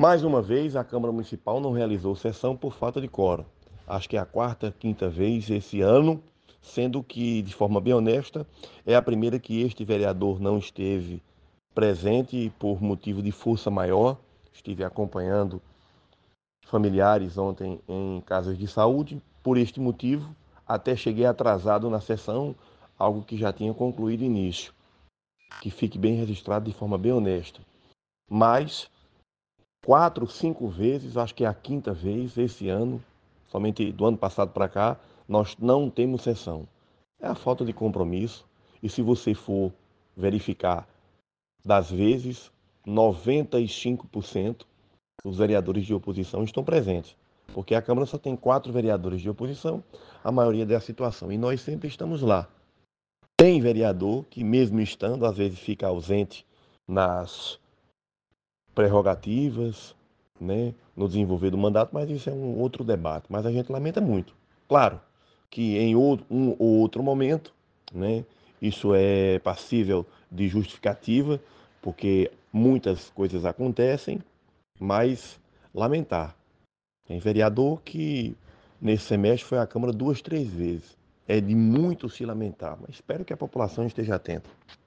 Mais uma vez, a Câmara Municipal não realizou sessão por falta de quórum. Acho que é a quarta, quinta vez esse ano, sendo que, de forma bem honesta, é a primeira que este vereador não esteve presente por motivo de força maior. Estive acompanhando familiares ontem em casas de saúde. Por este motivo, até cheguei atrasado na sessão, algo que já tinha concluído início. Que fique bem registrado de forma bem honesta. Mas 4, 5 vezes, acho que é a quinta vez esse ano, somente do ano passado para cá, nós não temos sessão. É a falta de compromisso. E se você for verificar das vezes, 95% dos vereadores de oposição estão presentes. Porque a Câmara só tem 4 vereadores de oposição, a maioria da situação. E nós sempre estamos lá. Tem vereador que, mesmo estando, às vezes fica ausente nas prerrogativas, né, no desenvolver do mandato, mas isso é um outro debate. Mas a gente lamenta muito. Claro que em um ou outro momento, né, isso é passível de justificativa, porque muitas coisas acontecem, mas lamentar. Tem vereador que nesse semestre foi à Câmara 2, 3 vezes. É de muito se lamentar, mas espero que a população esteja atenta.